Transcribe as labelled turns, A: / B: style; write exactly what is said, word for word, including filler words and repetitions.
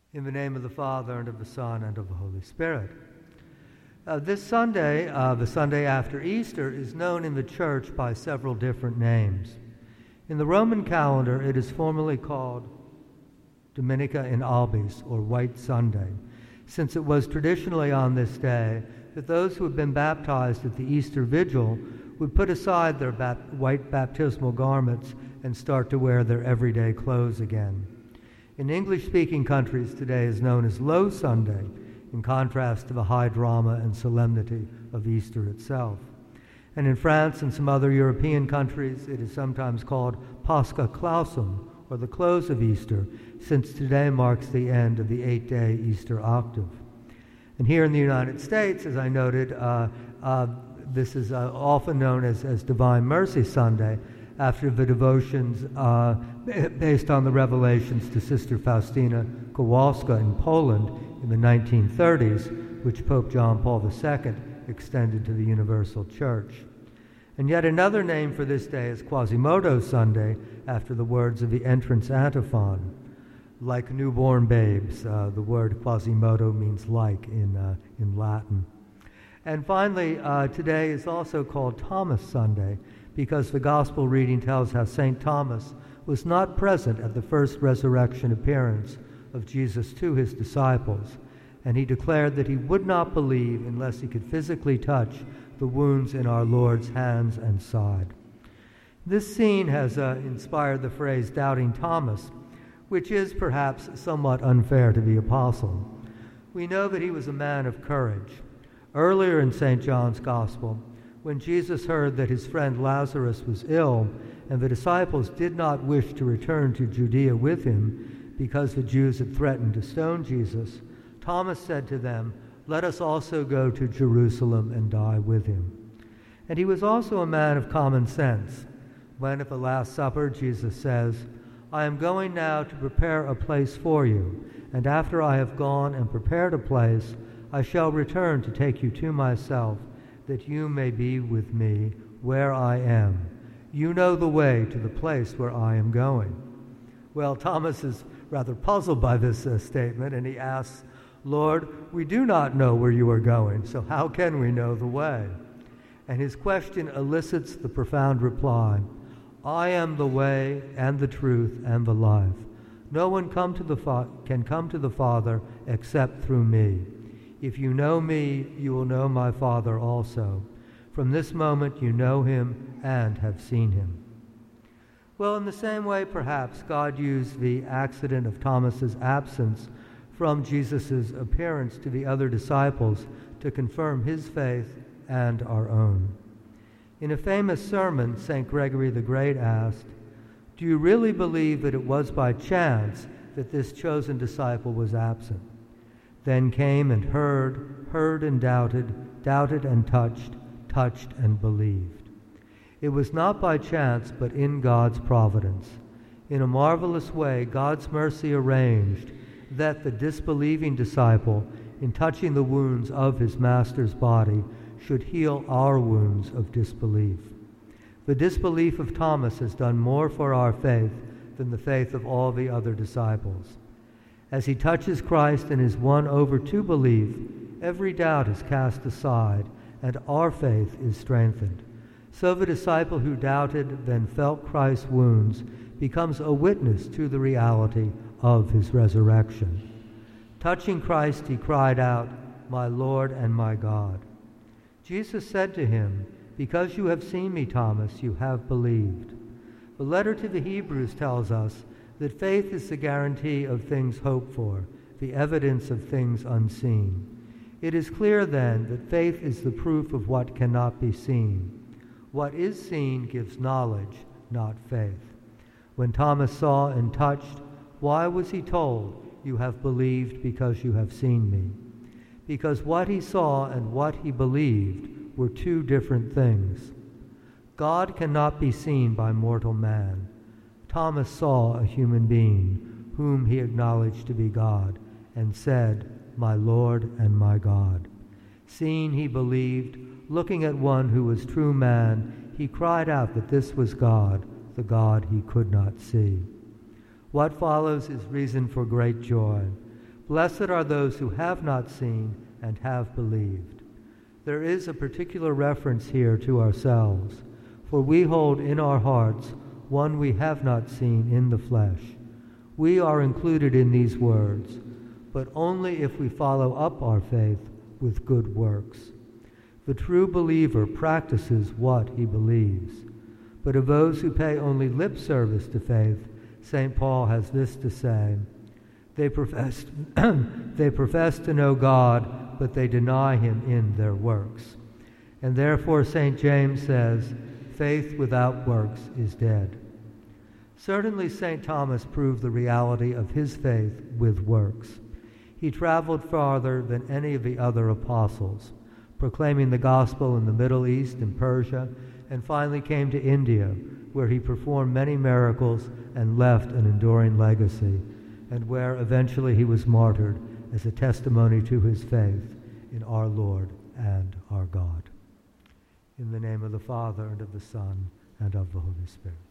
A: In the name of the Father, and of the Son, and of the Holy Spirit. Uh, this Sunday, uh, the Sunday after Easter, is known in the Church by several different names. In the Roman calendar, it is formally called Dominica in Albis, or White Sunday, since it was traditionally on this day that those who had been baptized at the Easter Vigil would put aside their bap- white baptismal garments and start to wear their everyday clothes again. In English-speaking countries, today is known as Low Sunday, in contrast to the high drama and solemnity of Easter itself. And in France and some other European countries, it is sometimes called Pascha Clausum, or the close of Easter, since today marks the end of the eight-day Easter octave. And here in the United States, as I noted, uh, uh, this is uh, often known as, as Divine Mercy Sunday, after the devotions uh, based on the revelations to Sister Faustina Kowalska in Poland in the nineteen thirties, which Pope John Paul the Second extended to the Universal Church. And yet another name for this day is Quasimodo Sunday, after the words of the entrance antiphon. Like newborn babes, uh, the word Quasimodo means like in, uh, in Latin. And finally, uh, today is also called Thomas Sunday, because the Gospel reading tells how Saint Thomas was not present at the first resurrection appearance of Jesus to his disciples, and he declared that he would not believe unless he could physically touch the wounds in our Lord's hands and side. This scene has uh, inspired the phrase Doubting Thomas, which is perhaps somewhat unfair to the apostle. We know that he was a man of courage. Earlier in Saint John's Gospel, when Jesus heard that his friend Lazarus was ill, and the disciples did not wish to return to Judea with him because the Jews had threatened to stone Jesus, Thomas said to them, "Let us also go to Jerusalem and die with him." And he was also a man of common sense. When at the Last Supper Jesus says, "I am going now to prepare a place for you, and after I have gone and prepared a place, I shall return to take you to myself, that you may be with me where I am. You know the way to the place where I am going." Well, Thomas is rather puzzled by this uh, statement, and he asks, "Lord, we do not know where you are going, so how can we know the way?" And his question elicits the profound reply, "I am the way and the truth and the life. No one come to the fa- can come to the Father except through me. If you know me, you will know my Father also. From this moment you know him and have seen him." Well, in the same way, perhaps, God used the accident of Thomas's absence from Jesus' appearance to the other disciples to confirm his faith and our own. In a famous sermon, Saint Gregory the Great asked, "Do you really believe that it was by chance that this chosen disciple was absent? Then came and heard, heard and doubted, doubted and touched, touched and believed." It was not by chance, but in God's providence. In a marvelous way, God's mercy arranged that the disbelieving disciple, in touching the wounds of his master's body, should heal our wounds of disbelief. The disbelief of Thomas has done more for our faith than the faith of all the other disciples. As he touches Christ and is won over to belief, every doubt is cast aside, and our faith is strengthened. So the disciple who doubted, then felt Christ's wounds, becomes a witness to the reality of his resurrection. Touching Christ, he cried out, "My Lord and my God." Jesus said to him, "Because you have seen me, Thomas, you have believed." The letter to the Hebrews tells us that faith is the guarantee of things hoped for, the evidence of things unseen. It is clear, then, that faith is the proof of what cannot be seen. What is seen gives knowledge, not faith. When Thomas saw and touched, why was he told, "You have believed because you have seen me"? Because what he saw and what he believed were two different things. God cannot be seen by mortal man. Thomas saw a human being, whom he acknowledged to be God, and said, "My Lord and my God." Seeing, he believed. Looking at one who was true man, he cried out that this was God, the God he could not see. What follows is reason for great joy. Blessed are those who have not seen and have believed. There is a particular reference here to ourselves, for we hold in our hearts one we have not seen in the flesh. We are included in these words, but only if we follow up our faith with good works. The true believer practices what he believes. But of those who pay only lip service to faith, Saint Paul has this to say: They profess, they profess to know God, but they deny him in their works. And therefore Saint James says, faith without works is dead. Certainly Saint Thomas proved the reality of his faith with works. He traveled farther than any of the other apostles, proclaiming the gospel in the Middle East and Persia, and finally came to India, where he performed many miracles and left an enduring legacy, and where eventually he was martyred as a testimony to his faith in our Lord and our God. In the name of the Father, and of the Son, and of the Holy Spirit.